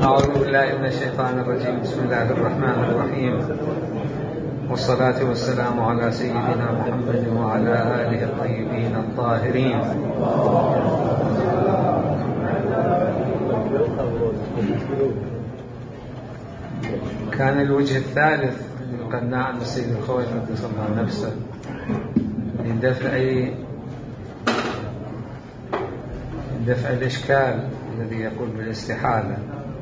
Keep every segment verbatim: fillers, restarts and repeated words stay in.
أعوذ بالله من الشيطان الرجيم. بسم الله الرحمن الرحيم، والصلاة والسلام على سيدنا محمد وعلى آله الطيبين الطاهرين. كان الوجه الثالث للقناع عن السيد الخوي قدس الله نفسه لدفع دفع الإشكال الذي يقول بالاستحالة،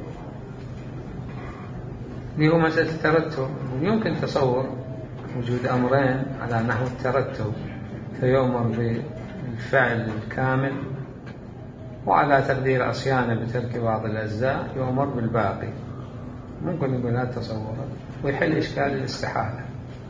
اللي هو مسألة الترتب. يمكن تصور وجود أمرين على نحو الترتب، فيؤمر بالفعل الكامل، وعلى تقدير عصيانة بترك بعض الأجزاء يؤمر بالباقي. ممكن يقول هذا تصور ويحل إشكال الاستحالة.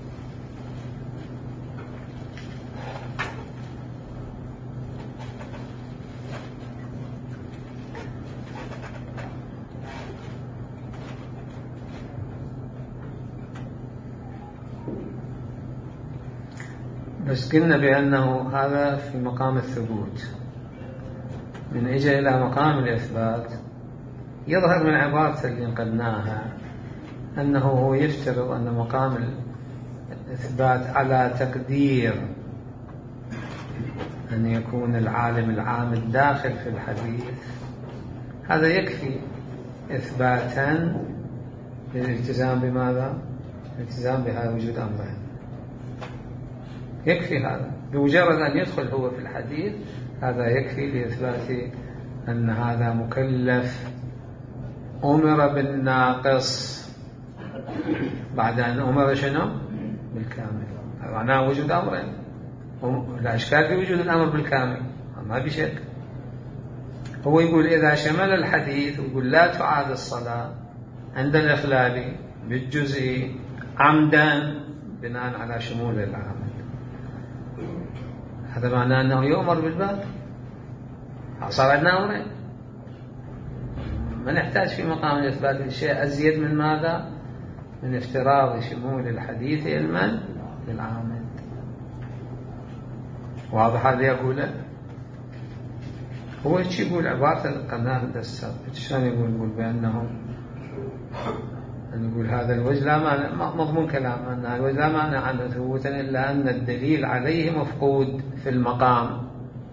بس قلنا بأنه هذا في مقام الثبوت. من إجا إلى مقام الإثبات يظهر من عبارة اللي نقلناها أنه هو يفترض أن مقام الإثبات على تقدير أن يكون العالم العام الداخل في الحديث، هذا يكفي إثباتا للالتزام بماذا؟ الالتزام بهذا وجود أمرين. يكفي هذا بمجرد أن يدخل هو في الحديث، هذا يكفي لإثبات أن هذا مكلف أمر بالناقص بعد أن أمر شنو؟ بالكامل. معناه وجود أمرين، لا إشكال في وجود الأمر بالكامل، ما بشك. هو يقول إذا شمل الحديث ويقول لا تعاد الصلاة عند الإخلال بالجزء عمدا بناء على شمول العامل، هذا معناه أنه يؤمر بالباب. صار عندنا أمرين، ما نحتاج في مقام الإثبات الشيء أزيد من ماذا؟ من افتراض شمول الحديث علما للعامل. واضح هذا يقوله؟ هو ايش يقول عبارة القناة الدسر؟ شلون يقول؟ يقول بأنه نقول هذا الوجه لا معنى، مضمون كلام أن الوجه لا معنى عنه ثبوتا إلا أن الدليل عليه مفقود في المقام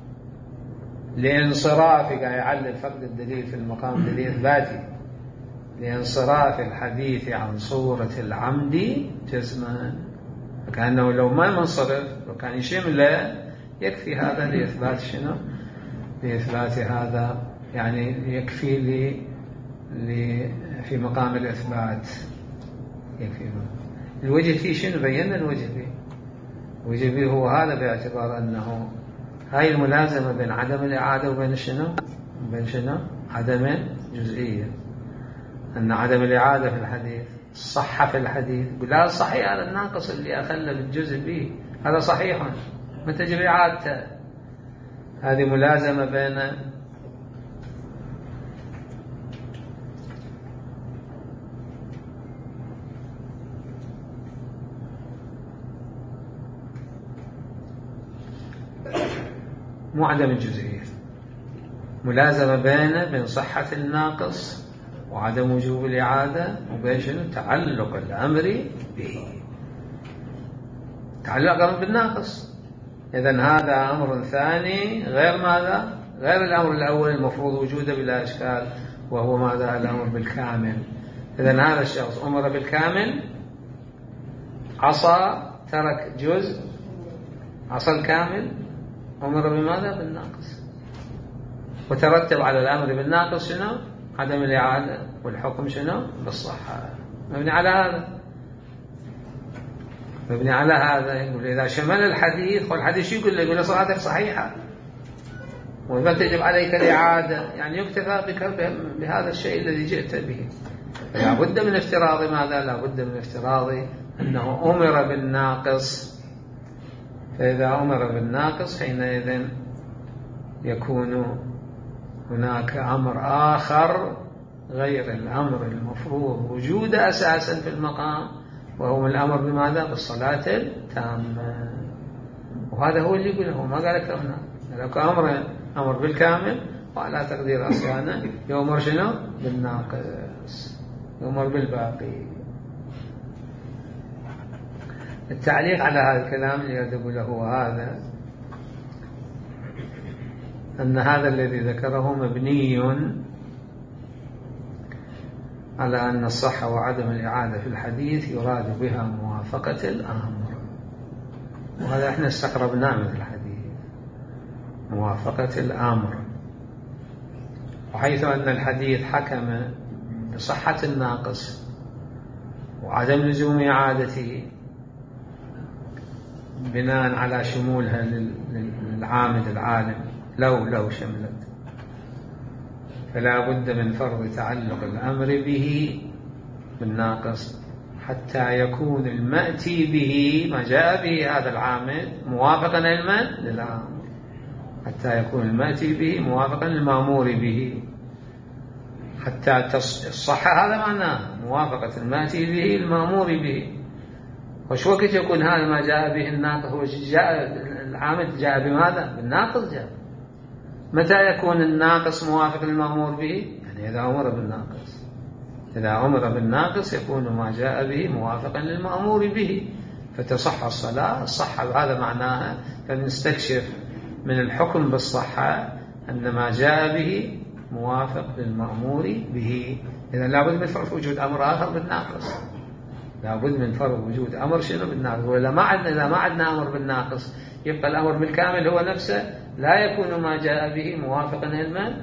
لانصراف. قاعد يعلل فقد الدليل في المقام دليل إثباتي لانصراف الحديث عن صورة العمد جزما، كأنه لو ما منصرف وكان يشمله يكفي هذا لإثبات شنو؟ لإثبات هذا، يعني يكفي لي لي في مقام الإثبات يكفي. الوجه فيه شنو؟ بينا الوجه فيه. الوجه فيه هو هذا، باعتبار أنه هاي الملازمة بين عدم الإعادة وبين شنو؟ بين شنو؟ عدم جزئية. أن عدم الإعادة في الحديث صح في الحديث، لا صحيح هذا الناقص اللي أخلى بالجزء به هذا صحيح، ما تجب إعادته. هذه ملازمة بين مو عدم الجزئية، ملازمة بين بين صحة الناقص وعدم وجوب الإعادة، وبين شنو؟ تعلق الأمر به، تعلق الأمر بالناقص. إذن هذا أمر ثاني غير ماذا؟ غير الأمر الأول المفروض وجوده بلا إشكال، وهو ماذا؟ الأمر بالكامل. إذن هذا الشخص أمر بالكامل، عصى ترك جزء، عصى الكامل، أمر بماذا؟ بالناقص. وترتب على الأمر بالناقص شنو؟ عدم الإعادة، والحكم شنو؟ بالصحة. مبني على هذا، مبني على هذا. يقول إذا شمل الحديث، والحديث يقول له؟ يقول صلاتك صحيحة وما تجب عليك الإعادة، يعني يكتفى بك بهذا الشيء الذي جئت به. لا بد من افتراض ماذا؟ لا بد من افتراض أنه أمر بالناقص. فإذا أمر بالناقص حينئذ يكون هناك أمر آخر غير الأمر المفروض وجوده أساسا في المقام، وهو الأمر بماذا؟ بالصلاة التامة. وهذا هو اللي يقوله، ما قال لك هنا لك أمر أمر بالكامل وعلى تقدير عصيانة يؤمر شنو؟ بالناقص، يؤمر بالباقي. التعليق على هذا الكلام اللي يدب له هذا أن هذا الذي ذكره مبني على أن الصحة وعدم الإعادة في الحديث يراد بها موافقة الأمر، وهذا احنا استقربناه من الحديث، موافقة الأمر. وحيث أن الحديث حكم بصحة الناقص وعدم لزوم إعادته بناء على شمولها للعامد العالم لو لو شملت، فلا بد من فرض تعلق الأمر به بالناقص حتى يكون المأتي به ما جاء به هذا العامد موافقا لمن؟ للأمر، حتى يكون المأتي به موافقا للمأمور به، حتى الصحة هذا معناه موافقة المأتي به المأمور به. وش وقت يكون هذا ما جاء به الناقص؟ هو جاء العامد جاء بماذا؟ بالناقص جاء. متى يكون الناقص موافق للمأمور به؟ يعني إذا أمر بالناقص، إذا أمر بالناقص يكون ما جاء به موافقا للمأمور به فتصح الصلاة. الصحة هذا معناها، فنستكشف من الحكم بالصحة أن ما جاء به موافق للمأمور به. إذا لابد من فرق وجود أمر آخر بالناقص، لابد من فرق وجود أمر شنو بالناقص. ولا ما عندنا، إذا ما عندنا أمر بالناقص يبقى الأمر بالكامل هو نفسه لا يكون ما جاء به موافقا للمن،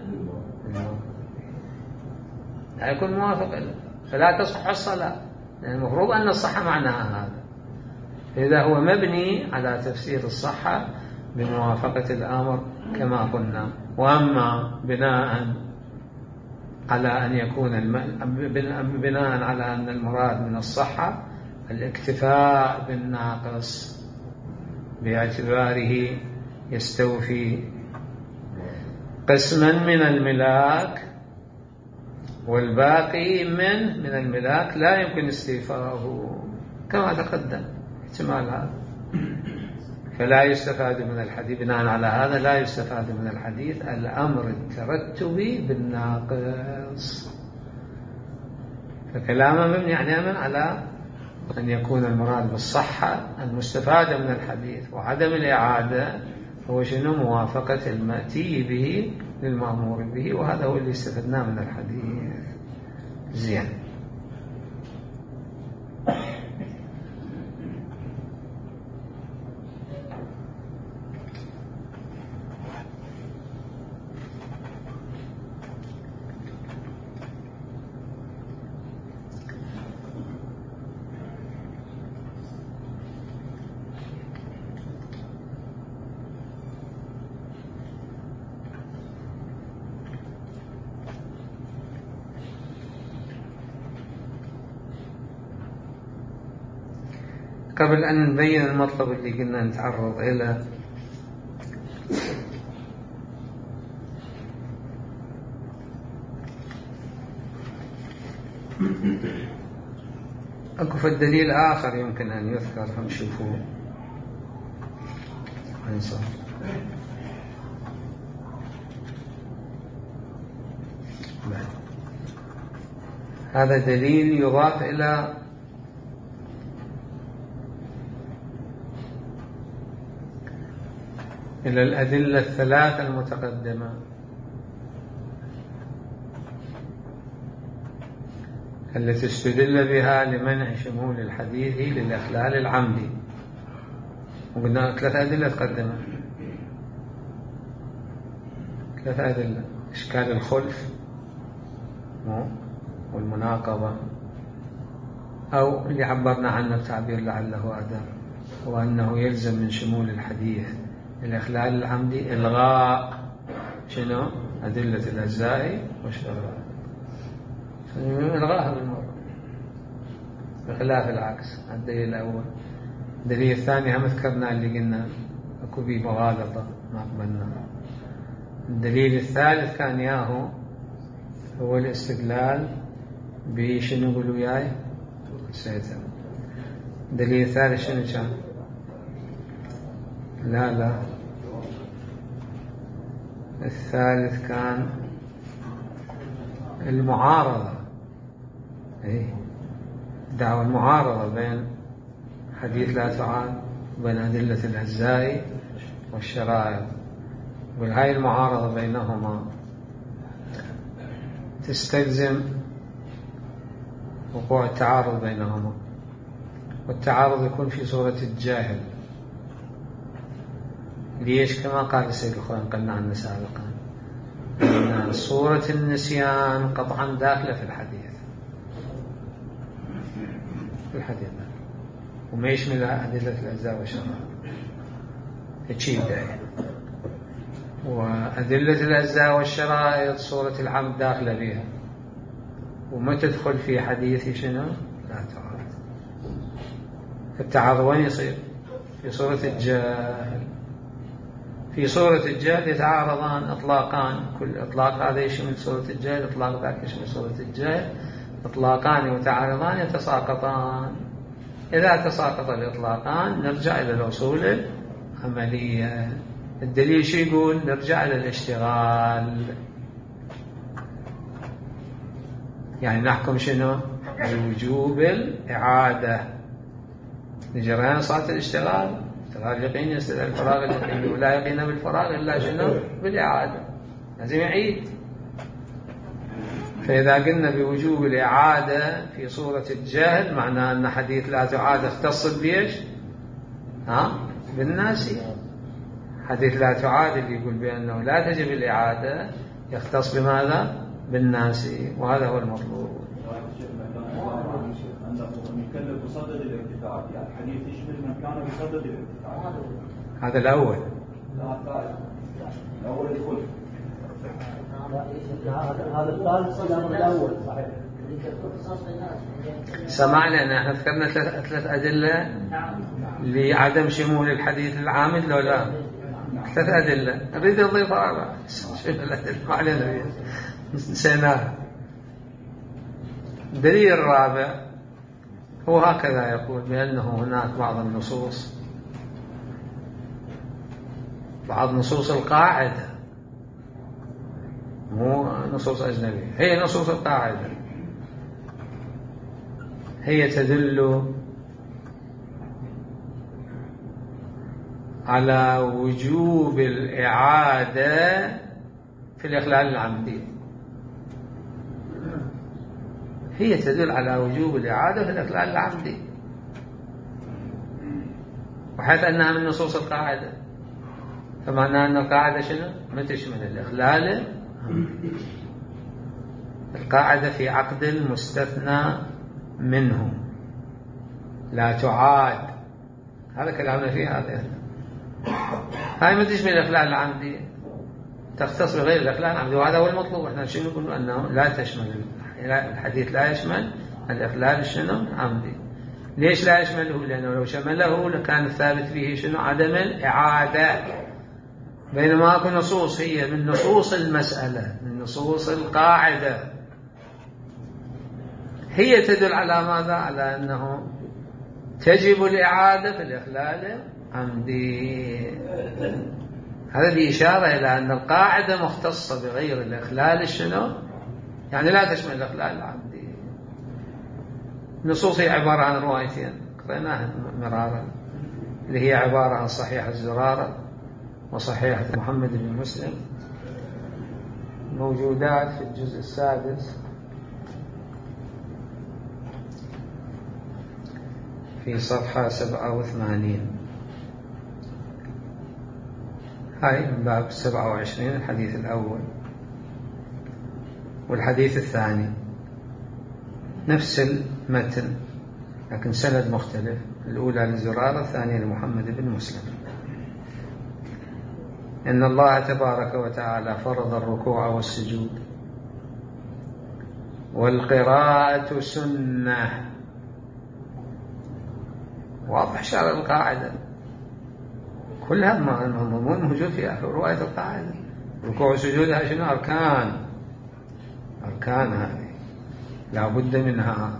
لا يكون موافقا، فلا تصح الصلاة، لأن المفروض أن الصحة معناها هذا. إذا هو مبني على تفسير الصحة بموافقة الأمر كما قلنا. وأما بناء على أن يكون الم... بناء على أن المراد من الصحة الاكتفاء بالناقص باعتباره يستوفي قسما من الملاك والباقي من من الملاك لا يمكن استيفاؤه كما تقدم احتمال هذا، فلا يستفاد من الحديث. بناء على هذا لا يستفاد من الحديث الأمر الترتبي بالناقص، فكلامه مبني يعني على أن يكون المراد بالصحة المستفادة من الحديث وعدم الإعادة هو شنو؟ موافقة المأتي به للمأمور به، وهذا هو اللي استفدناه من الحديث. زين. قبل أن نبين المطلب اللي قلنا نتعرض إليه، أكو في الدليل آخر يمكن أن يذكر، هم شوفوا انصر. هذا دليل يضاف إلى إلى الأدلة الثلاثة المتقدمة، التي استدل بها لمنع شمول الحديث للإخلال العمدي. وقلنا ثلاثة أدلة تقدمت، ثلاثة أدلة: إشكال الخلف والمناقضة، أو اللي عبرنا عنه بتعبير لعله أداء، وأنه يلزم من شمول الحديث الإخلال العمدي إلغاء شنو؟ أدلة الأجزاء والشرائع، إلغاها بالمرة بخلاف العكس. الدليل الأول. الدليل الثاني هم ذكرنا اللي قلنا أكو بيه مغالطة ما قبلنا. الدليل الثالث كان ياهو هو الاستدلال بشنو قلوا وياي سيتم. الدليل الثالث شنو كان؟ لا لا الثالث كان المعارضة، إيه؟ دعوة المعارضة بين حديث لا تعاد وبين أدلة الأجزاء والشرائط، وهاي المعارضة بينهما تستلزم وقوع التعارض بينهما، والتعارض يكون في صورة الجاهل. ليش؟ كما قال السيد الخوئي قلنا عنه سابقا أن صورة النسيان قطعا داخلة في الحديث في الحديث وما يشملها أدلة الأجزاء والشرائط، تشيل داعي. وأدلة الأجزاء والشرائط صورة العمد داخلة بها، وما تدخل في حديث شنو لا تعارض. التعارض وين يصير؟ في صورة الجاهل. في صورة الجاهل يتعارضان إطلاقان، كل إطلاق هذا يشمل صورة الجاهل، إطلاق ذاك يشمل صورة الجاهل، إطلاقان متعارضان يتساقطان. إذا تساقط الإطلاقان نرجع إلى الأصول العملية. الدليل شو يقول؟ نرجع إلى الاشتغال، يعني نحكم شنو؟ بوجوب الإعادة لجريان صلاة الاشتغال. اشتغال يقين يستدعي الفراغ اليقيني، ولا يقين بالفراغ إلا شنو؟ بالإعادة، لازم يعيد. فإذا قلنا بوجوب الإعادة في صورة الجهل معناه أن حديث لا تعاد اختص بيش؟ ها؟ بالناسي. حديث لا تعاد اللي يقول بأنه لا تجب الإعادة يختص بماذا؟ بالناسي، وهذا هو المطلوب. يكلف بصدد الارتفاع، يعني الحديث يشمل من كان بصدد الارتفاع. هذا الأول. لا الثالث. الأول يدخل. هذا الثالث الأول صحيح. سمعنا أن احنا ذكرنا ثلاث ثلاث أدلة لعدم شمول الحديث العامد لو لا؟ ثلاث أدلة. نريد نضيف أربعة. شوف الأدلة ما علينا نسيناها. الدليل الرابع هو هكذا يقول بأنه هناك بعض النصوص، بعض نصوص القاعدة، مو نصوص أجنبية، هي نصوص القاعدة، هي تدل على وجوب الإعادة في الإخلال العمدي. هي تدل على وجوب الإعادة في الإخلال العمدي، وحيث أنها من نصوص القاعدة، فمعنى أن القاعدة شنو؟ ما تشمل الإخلال. القاعدة في عقد مستثنى منه لا تعاد، هذا كلامنا فيه. هذا هاي ما تشمل الإخلال العمدي، تختص بغير الإخلال العمدي، وهذا هو المطلوب. احنا شنو نقول؟ أنه لا تشمل الحديث، لا يشمل الإخلال شنو عمدي. ليش لا يشمله؟ لأنه لو شمله لكان الثابت فيه شنو؟ عدم الإعادة. بينما أكو نصوص هي من نصوص المسألة، من نصوص القاعدة، هي تدل على ماذا؟ على أنه تجب الإعادة في الإخلال عمدي. هذا بإشارة إلى أن القاعدة مختصة بغير الإخلال شنو؟ يعني لا تشمل الإخلال العمدي. نصوص هي عبارة عن روايتين قرأناها مرارا، اللي هي عبارة عن صحيح الزرارة وصحيح محمد بن مسلم، موجودات في الجزء السادس في صفحة سبعة وثمانين. هاي من باب سبعة وعشرين، الحديث الأول والحديث الثاني نفس المتن لكن سند مختلف، الأولى للزرارة، الثانية لمحمد بن مسلم. إن الله تبارك وتعالى فرض الركوع والسجود والقراءة سنة. واضح شرع القاعدة كلها مضمون موجود في آخر رواية القاعدة. ركوع وسجودها شنو؟ أركان، أركان هذه لا بد منها.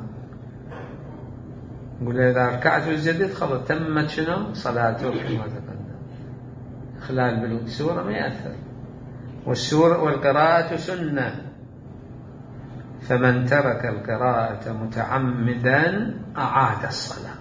نقول إذا ركعت وسجدت خلاص تمت شنو؟ صلاتك كما تقدم. إخلال بالسورة ما يأثر. والسورة والقراءة سنة، فمن ترك القراءة متعمدا أعاد الصلاة.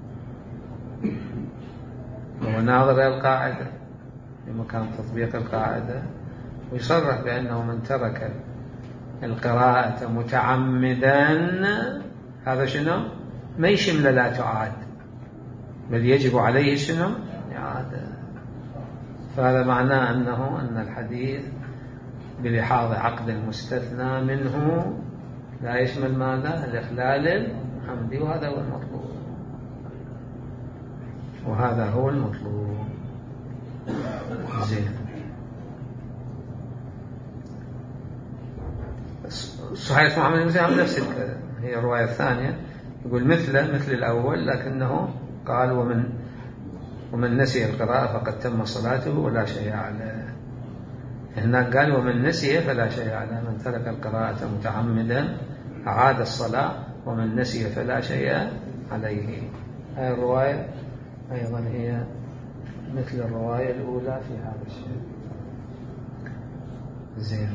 وهو ناظر إلى القاعدة في مكان تطبيق القاعدة، ويصرح بأنه من ترك القراءة متعمدا هذا شنو؟ ما يشمل لا تعاد، بل يجب عليه شنو؟ إعادة. فهذا معناه أنه أن الحديث بلحاظ عقد المستثنى منه لا يشمل ماذا؟ الإخلال العمدي، وهذا هو المطلوب، وهذا هو المطلوب. زين. صحيح محمد بن مسلم نفس الكلام، هي الرواية الثانية يقول مثل مثل الأول، لكنه قال ومن ومن نسي القراءة فقد تم صلاته ولا شيء عليه. هناك قال ومن نسي فلا شيء عليه، من ترك القراءة متعمدا أعاد الصلاة، ومن نسي فلا شيء عليه. هذه الرواية أيضا هي مثل الرواية الأولى في هذا الشيء. زين.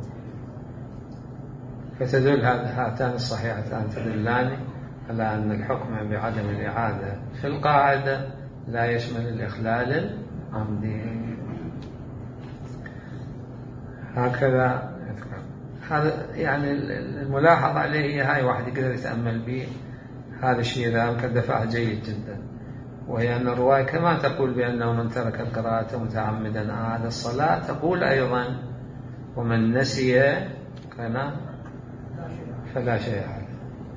فتدل هاتان الصحيحتان تدلان على أن الحكم بعدم الإعادة في القاعدة لا يشمل الإخلال العمدي. هكذا هذا يعني الملاحظ عليه، هاي واحد يقدر يتأمل به هذا الشيء إذا أمكن دفعه جيد جدا، وهي أن الرواية كما تقول بأنه من ترك القراءة متعمدا أعاد الصلاة، تقول أيضا ومن نسي كان فلا شيء عليه.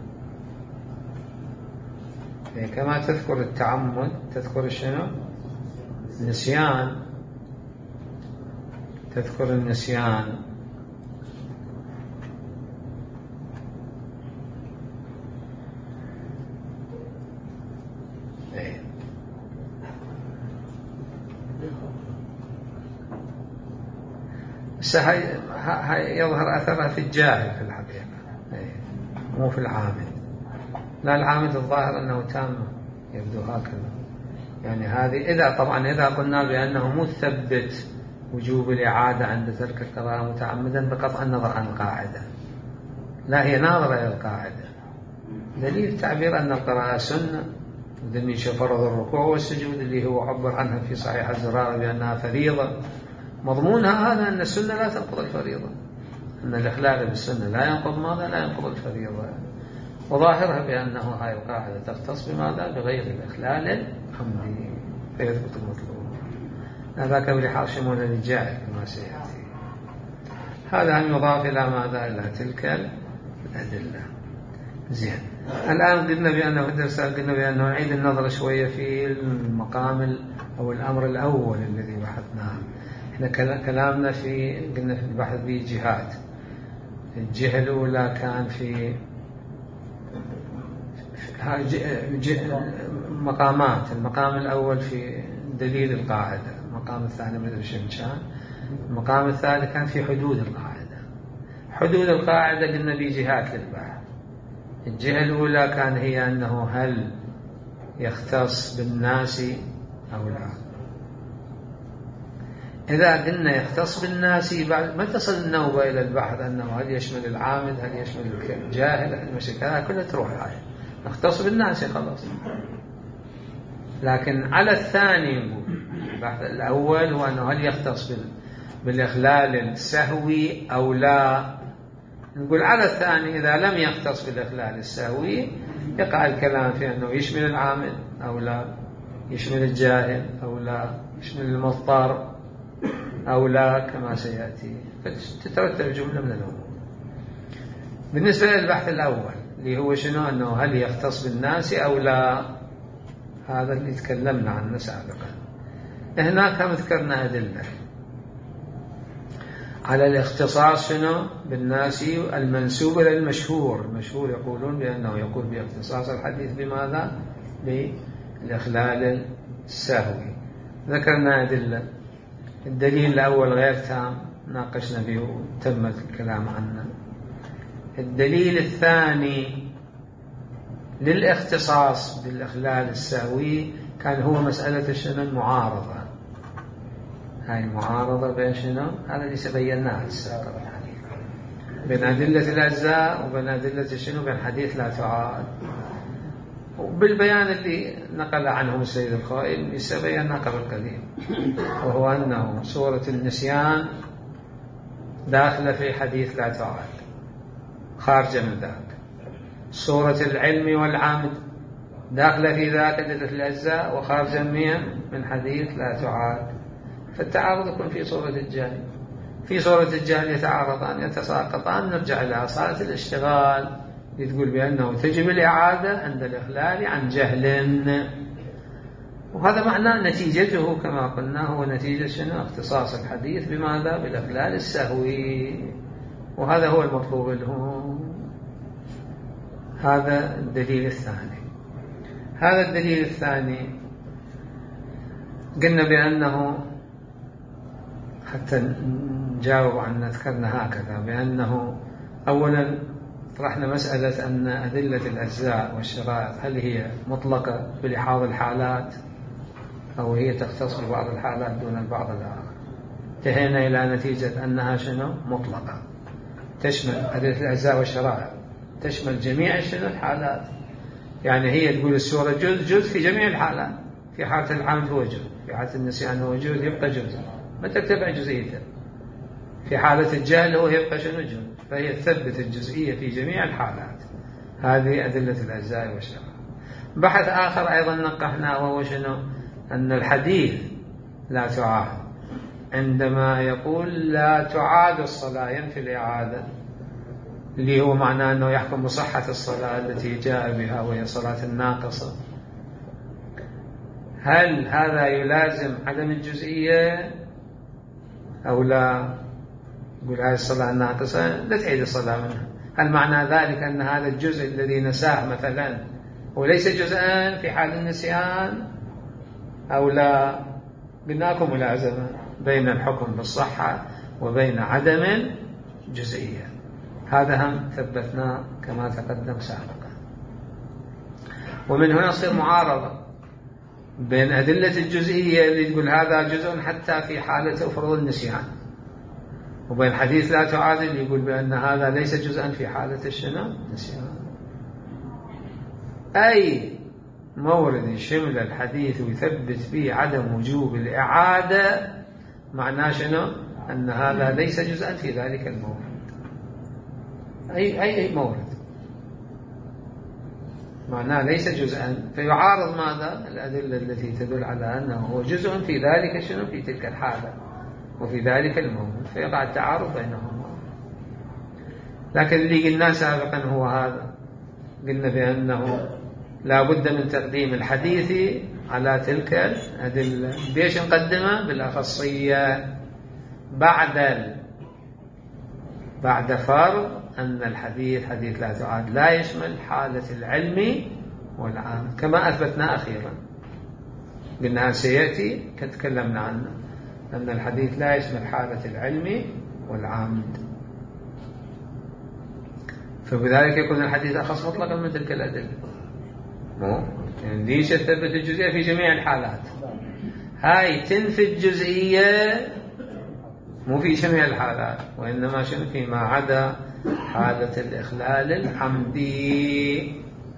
كما تذكر التعمد تذكر شنو؟ النسيان، تذكر النسيان. ايه. هاي يظهر أثرها في الجاهل في الحقيقة، ايه. مو في العامل. لا، العامل الظاهر أنه تام، يبدو هكذا. يعني هذه إذا طبعا إذا قلنا بأنه مثبت وجوب الإعادة عند ترك القراءة متعمدا بقطع النظر عن القاعدة، لا هي ناظرة إلى القاعدة. دليل تعبير أن القراءة سنة، ودليل فرض الركوع والسجود اللي هو عبر عنها في صحيح الزرارة بأنها فريضة، مضمونها هذا أن السنة لا تنقض الفريضة، أن الإخلال بالسنة لا ينقض ماذا؟ لا ينقض الفريضة. وظاهرها بأنه هاي القاعدة تختص بماذا؟ بغير الإخلال العمدي، فيثبت المطلوب. هذاك بلحاظ شمول الجاهل كما سيأتي. هذا أن يضاف إلى ماذا؟ إلى تلك الأدلة. زين. الآن قلنا بأنه في الدرس قلنا بأنه نعيد النظر شوية في المقام أو الأمر الأول الذي بحثناه. إحنا كلامنا في قلنا في البحث به جهات. الجهة الأولى كان في مقامات. المقام الأول في دليل القاعدة، المقام الثاني مثل شمشان، المقام الثالث كان في حدود القاعدة. حدود القاعدة قلنا به جهات للبحث. الجهة الأولى كان هي أنه هل يختص بالناس أو لا. إذا قلنا يختص بالناس بعد ما تصل النوبة إلى البحث أنه هل يشمل العامد، هل يشمل الجاهل، المشكلة كلها تروح هاي. نختص بالناس خلاص. لكن على الثاني نقول البحث الأول هو أنه هل يختص بالإخلال السهوي أو لا. نقول على الثاني إذا لم يختص بالإخلال السهوي يقع الكلام في أنه يشمل العامل أو لا، يشمل الجاهل أو لا، يشمل المضطر أو لا كما سيأتي، فتترتب جملة من الأمور. بالنسبة للبحث الأول اللي هو شنو؟ أنه هل يختص بالناس أو لا، هذا اللي تكلمنا عنه سابقا. هناك هم ذكرنا أدلة على الاختصاص شنو بالناس المنسوب إلى المشهور. المشهور يقولون بأنه يقول باختصاص الحديث بماذا؟ بالإخلال السهوي. ذكرنا أدلة. الدليل الأول غير تام، ناقشنا به وتم الكلام عنه. الدليل الثاني للاختصاص بالإخلال السهوي كان هو مسألة شنو؟ المعارضة. هاي المعارضة بين شنو؟ هذا اللي سبيناه السابق يعني، بين أدلة الأجزاء وبين أدلة شنو؟ بين حديث لا تعاد. وبالبيان اللي نقل عنه السيد الخوئي سبينا قبل قليل، وهو أنه سورة النسيان داخلة في حديث لا تعاد خارجة من ذاك، سورة العلم والعمد داخلة في ذاك أدلة الأجزاء وخارجة من حديث لا تعاد. فالتعارض يكون في صورة الجهل، في صورة الجهل يتعارضان يتساقطان. نرجع إلى أصالة الاشتغال تقول بأنه تجب الإعادة عند الإخلال عن جهل، وهذا معناه نتيجته كما قلنا هو نتيجة شنو؟ اختصاص الحديث بماذا؟ بالإخلال السهوي، وهذا هو المطلوب له. هذا الدليل الثاني. هذا الدليل الثاني قلنا بأنه حتى نجاوب عن ذكرنا هكذا بأنه أولا طرحنا مسألة أن أدلة الأجزاء والشرائط هل هي مطلقة بلحاظ الحالات أو هي تختص ببعض الحالات دون البعض الآخر. انتهينا إلى نتيجة أنها شنو؟ مطلقة، تشمل أدلة الأجزاء والشرائط تشمل جميع شنو؟ الحالات. يعني هي تقول السورة جزء جزء في جميع الحالات، في حالة العمد هو جزء، في حالة النسيان هو جزء يبقى جزء، ما تتبع جزئيته. في حالة الجهل هو يبقى شنو؟ جزء، فهي تثبت الجزئية في جميع الحالات. هذه أدلة الأجزاء والشرائط. بحث آخر أيضا نقحناه وهو شنو؟ أن الحديث لا تعاد عندما يقول لا تعاد الصلاة ينفي الإعادة، اللي هو معناه أنه يحكم بصحة الصلاة التي جاء بها وهي صلاة الناقصة. هل هذا يلازم عدم الجزئية أو لا؟ يقول هذه الصلاة الناقصة لا تعيد الصلاة منها. هل معنى ذلك أن هذا الجزء الذي نساه مثلا وليس جزءا في حال النسيان أو لا؟ قلناكم ملازمة بين الحكم بالصحة وبين عدم الجزئية. هذا هم ثبتناه كما تقدم سابقا. ومن هنا تصير معارضة بين أدلة الجزئية اللي تقول هذا جزء حتى في حالة فرض النسيان، وبين حديث لا تعاد اللي يقول بأن هذا ليس جزءا في حالة الشنو؟ النسيان. أي مورد يشمل الحديث ويثبت فيه عدم وجوب الإعادة معناه شنو؟ أن هذا ليس جزءا في ذلك المورد. أي أي أي مورد معناه ليس جزءا، فيعارض ماذا؟ الأدلة التي تدل على أنه هو جزء في ذلك شنو؟ في تلك الحالة وفي ذلك المورد، فيقع التعارض بينهما. لكن اللي قلنا سابقا هو هذا، قلنا بأنه لا بد من تقديم الحديث على تلك الأدلة. بيش نقدمه؟ بالأخصية بعد ال... بعد فرض أن الحديث حديث لا تعاد لا يشمل حالة العلم والعمد كما أثبتنا أخيرا. قلنا سيأتي كتكلمنا عنه أن الحديث لا يشمل حالة العلم والعمد، فبذلك يكون الحديث أخص مطلقا من تلك الأدلة. يعني ليش تثبت الجزئية في جميع الحالات؟ هاي تنفي الجزئية مو في جميع الحالات، وإنما شنو؟ فيما عدا حالة الإخلال العمدي،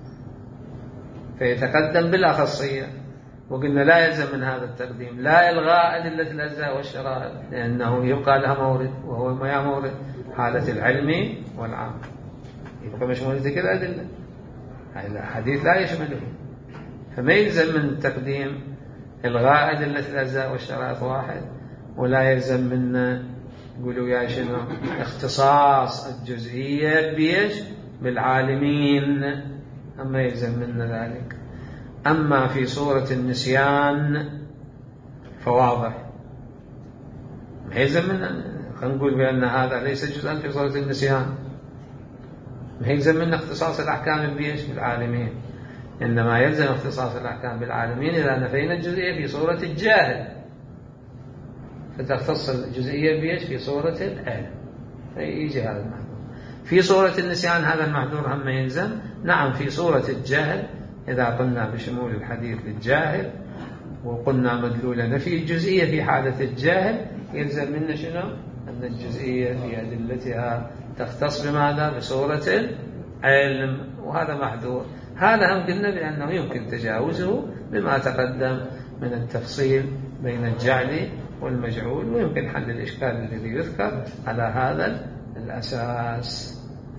فيتقدم بالأخصية. وقلنا لا يلزم من هذا التقديم لا إلغاء أدلة الأجزاء والشرائط، لأنه يبقى لها مورد وهو ما يا مورد حالة العلم والعمل، يبقى مش مورد ذكر الأدلة، الحديث لا يشمله. فما يلزم من تقديم إلغاء أدلة الأجزاء والشرائط واحد، ولا يلزم من يقولوا يا شنو اختصاص الجزئية بيش بالعالمين، أما يلزم من ذلك. أما في صورة النسيان فواضح ما يلزم من خلينا نقول بأن هذا ليس جزءا في صورة النسيان، ما يلزم من اختصاص الأحكام بيش بالعالمين، إنما يلزم اختصاص الأحكام بالعالمين إذا نفينا الجزئية في صورة الجاهل، فتختص الجزئية بيش في صورة العلم، فيجي هذا المحذور. في صورة النسيان هذا المحذور هم يلزم. نعم في صورة الجهل إذا قلنا بشمول الحديث للجاهل وقلنا مدلول نفي الجزئية في حالة الجاهل يلزم منا شنو؟ أن الجزئية في أدلتها تختص بماذا؟ بصورة العلم، وهذا محذور. هذا هم قلنا بأنه يمكن تجاوزه بما تقدم من التفصيل بين الجعل والمجعول، ويمكن حل الإشكال الذي يذكر على هذا الأساس.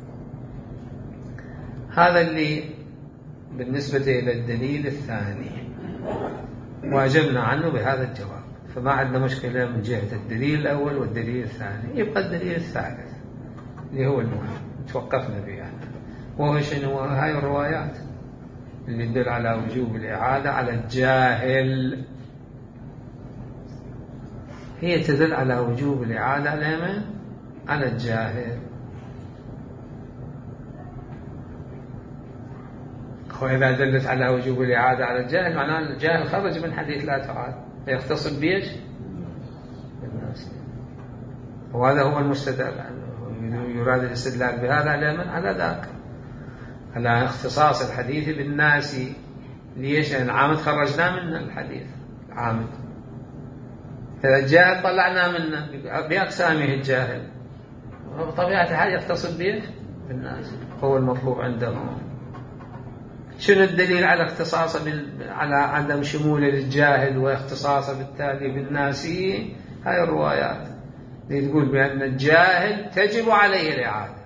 هذا اللي بالنسبة إلى الدليل الثاني، وأجبنا عنه بهذا الجواب، فما عندنا مشكلة من جهة الدليل الأول والدليل الثاني. يبقى الدليل الثالث اللي هو المهم توقفنا به، وهو شنو؟ هاي الروايات اللي تدل على وجوب الإعادة على الجاهل. هي تدل على وجوب الإعادة على من؟ على الجاهل. وإذا دلت على وجوب الإعادة على الجاهل معناه الجاهل خرج من حديث لا تعاد، فيختصر بيش بالناس. وهذا هو المستدل، يراد الاستدلال بهذا على من؟ على ذاك، على اختصاص الحديث بالناس. ليش؟ لأن العامد خرجنا من الحديث العامد، إذا الجاهل طلعنا منه بأقسامه الجاهل، بطبيعة الحال يختصر بيش بالناس. هو المطلوب عندهم. شنو الدليل على اختصاصه بال... على عدم شموله للجاهل واختصاصه بالتالي بالناسي؟ هاي الروايات اللي تقول بأن الجاهل تجب عليه الإعادة.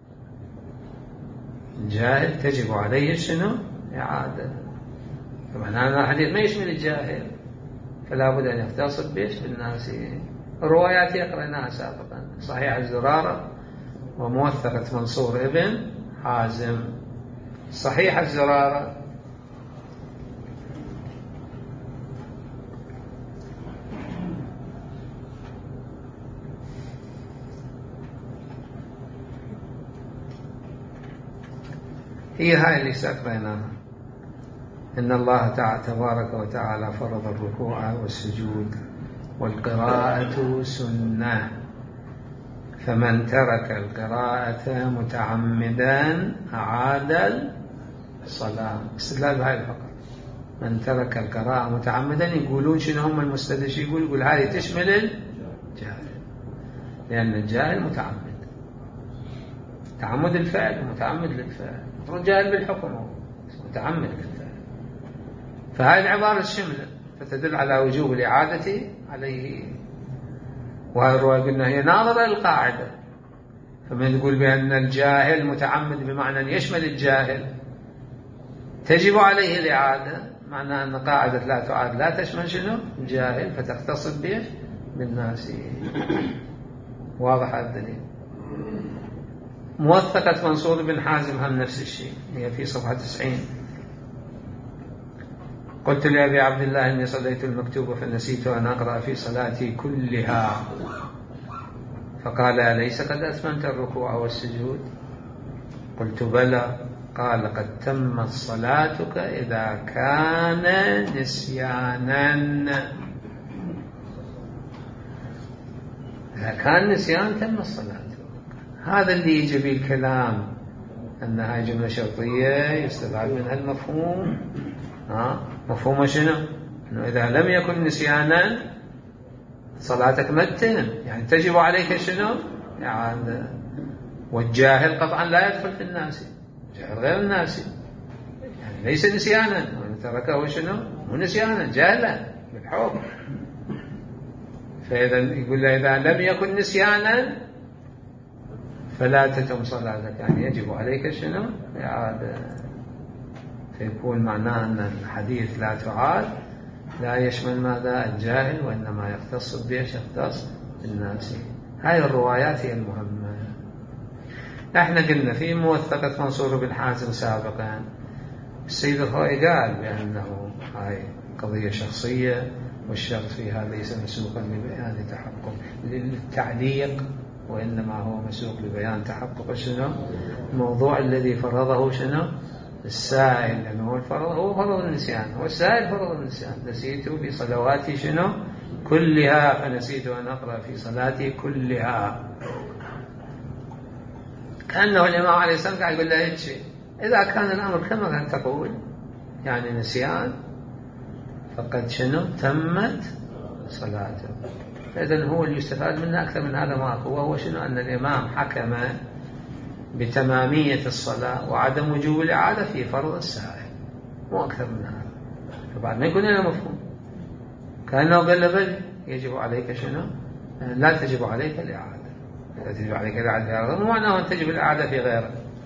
الجاهل تجب عليه شنو؟ إعادة. فمعنى أن الحديث ما يشمل الجاهل، فلا بد أن يختص بيش بالناسي. الروايات يقرأناها سابقا، صحيح الزرارة وموثقة منصور ابن حازم. صحيح الزرارة هي هاي اللي سأقرأناها: إن الله تعالى تبارك وتعالى فرض الركوع والسجود والقراءة سنة، فمن ترك القراءة متعمدا أعاد الصلاة. استدلال بهاي فقط. من ترك القراءة متعمدا يقولون شنو هم المستدلش؟ يقول يقول هذه تشمل الجاهل، لأن الجاهل متعمد، تعمد الفعل ومتعمد للفعل. جاهل بالحكم هو متعمد للفعل، فهذه العبارة الشملة فتدل على وجوب الإعادة عليه. وهذه الرواية قلنا هي ناظرة للقاعدة، فمن يقول بأن الجاهل متعمد بمعنى أن يشمل الجاهل تجب عليه الإعادة، معنى أن قاعدة لا تعاد لا تشمل شنو؟ الجاهل، فتختص به بالناس. واضح الدليل. موثقة منصور بن حازم هم نفس الشيء، هي في صفحة تسعين. قلت لأبي عبد الله إني صليت المكتوب فنسيت أن أقرأ في صلاتي كلها، فقال أليس قد أتممت الركوع والسجود؟ قلت بلى. قال قد تمت صلاتك إذا كان نسيانا. إذا كان نسيان تم الصلاة. هذا اللي يجي به الكلام أنها جملة شرطية يستبعد منها المفهوم. ها مفهوم شنو؟ أنه إذا لم يكن نسيانا صلاتك ما تتم، يعني تجب عليك شنو؟ يعني والجاهل قطعا لا يدخل في الناس، جاهل غير الناس، يعني ليس نسيانا، وإن تركه شنو؟ مو نسيانا، جاهلا بالحكم. فإذا يقول له إذا لم يكن نسيانا فلا تتم صلاتك، يعني يجب عليك شنو؟ إعادة. فيكون معناه أن الحديث لا تعاد لا يشمل ماذا؟ الجاهل، وإنما يختص بيش؟ يختص بالناس. هاي الروايات هي المهمة. احنا قلنا في موثقة منصور بن حازم سابقا السيد الخوئي قال بأنه هاي قضية شخصية، والشخص فيها ليس مسوقا لبيان تحقق للتعليق، وإنما هو مسوق لبيان تحقق شنو؟ الموضوع الذي فرضه شنو؟ السائل، لأنه هو الفرض هو فرض النسيان، هو السائل فرض النسيان. نسيت في صلواتي شنو؟ كلها، فنسيت أن أقرأ في صلاتي كلها. كأنه الإمام عليه السلام قاعد يقول له هيك: إذا كان الأمر كما كان تقول، يعني نسيان، فقد شنو تمت صلاته. فإذن هو اللي يستفاد منه أكثر من هذا ما هو وهو شنو أن الإمام حكم بتمامية الصلاة وعدم وجوب الإعادة في فرض السائل، مو أكثر من هذا. فبعد ما يكون له مفهوم كأنه قال له بل يجب عليك شنو، لا تجب عليك الإعادة، لا تجب عليك الإعادة في غيره، مو معناه أن تجب الإعادة في غيره.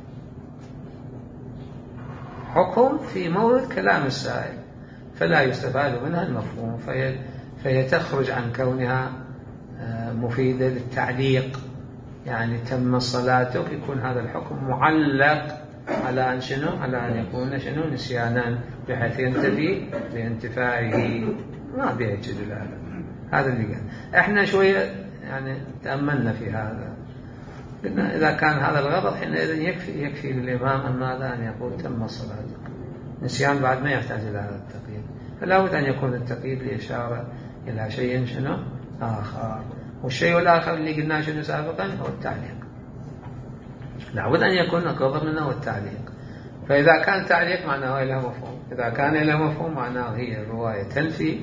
حكم في مورد كلام السائل فلا يستفاد منها المفهوم، فهي, فهي تخرج عن كونها مفيدة للتعليق، يعني تم صلاتك يكون هذا الحكم معلق على أن شنو، على أن يكون شنو نسيانا بحيث ينتفي بانتفائه، ما بيها يجد هذا. هذا اللي قال. احنا شوية يعني تأملنا في هذا، قلنا إذا كان هذا الغرض حينئذ يكفي يكفي للإمام أن ماذا أن يقول تم صلاتك. نسيان بعد ما يحتاج إلى هذا التقييد، فلا بد أن يكون التقييد لإشارة إلى شيء شنو آخر. والشيء الآخر اللي قلنا شنو سابقا هو التعليق، لا بد أن يكون قرب منه والتعليق. فإذا كان تعليق معناه له مفهوم، إذا كان له مفهوم معناه هي الرواية تنفي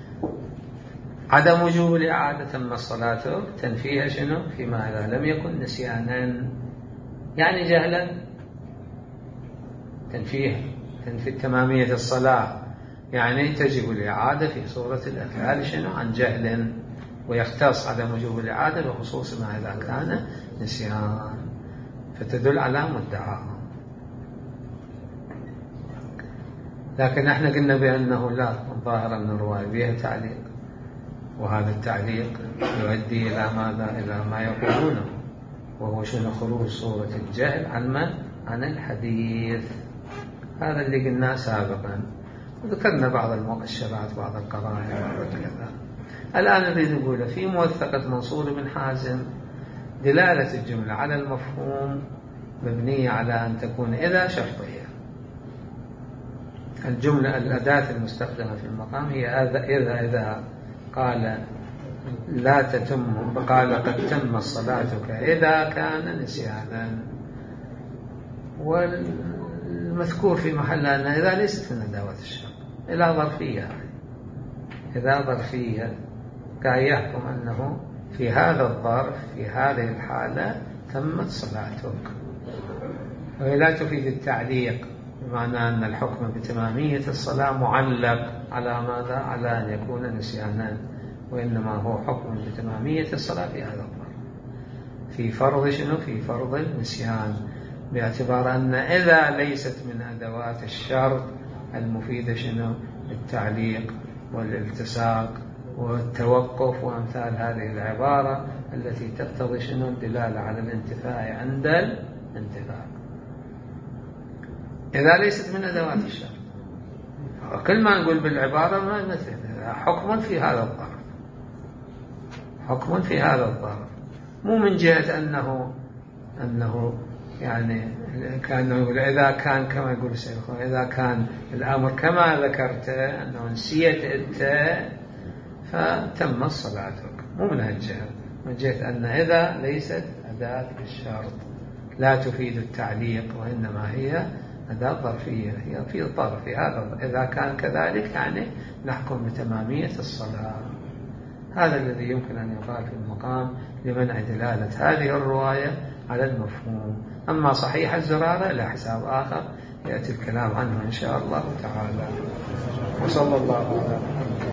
عدم وجوب الإعادة تم صلاته، تنفيها شنو فيما إذا لم يكن نسيانا يعني جهلا، تنفيها تنفي تمامية الصلاة يعني تجب الإعادة في صورة الأفعال شنو عن جهل، ويختص عدم وجوب الإعادة بخصوص ما إذا كان نسيان، فتدل على مدعاه. لكن احنا قلنا بأنه لا، الظاهر أن الرواية بها تعليق، وهذا التعليق يؤدي إلى ماذا، إلى ما يقولونه وهو شنو خروج صورة الجهل عن من، عن الحديث. هذا اللي قلناه سابقا، وذكرنا بعض المؤشرات بعض القرائن وكذا. الآن نريد نقول في موثقة منصور بن حازم دلالة الجملة على المفهوم مبنية على أن تكون إذا شرطية. الجملة الأداة المستخدمة في المقام هي إذا إذا, إذا قال لا تتم، قال قد تم صلاتك إذا كان نسيانا، والمذكور في محل أن إذا ليست من أدوات الشرط، إذا ظرفية، إذا ظرفية كان يحكم أنه في هذا الظرف في هذه الحالة تمت صلاتك. وهي لا تفيد التعليق، بمعنى أن الحكم بتمامية الصلاة معلق على ماذا، على أن يكون نسيانا، وإنما هو حكم بتمامية الصلاة في هذا الظرف في فرض شنو، في فرض النسيان، باعتبار أن إذا ليست من أدوات الشرط المفيدة شنو التعليق والالتصاق والتوقف وأمثال هذه العبارة التي تقتضي شنو الدلالة على الانتفاء عند الانتفاء، إذا ليست من أدوات الشرط. وكل ما نقول بالعبارة ما مثل حكم في هذا الظرف، حكم في هذا الظرف، مو من جهة أنه أنه يعني كان يقول إذا كان كما يقول الشيخ، إذا كان الأمر كما ذكرت أنه نسيت أنت فتم صلاتك، مو من هالجهة، من جهة أن إذا ليست أداة الشرط لا تفيد التعليق، وإنما هي أداة ظرفية، هي في الظرف هذا، إذا كان كذلك يعني نحكم بتمامية الصلاة. هذا الذي يمكن أن يقال في المقام لمنع دلالة هذه الرواية على المفهوم. أما صحيح الزرارة لا حساب آخر يأتي الكلام عنه إن شاء الله تعالى. وصلى الله عليه وسلم.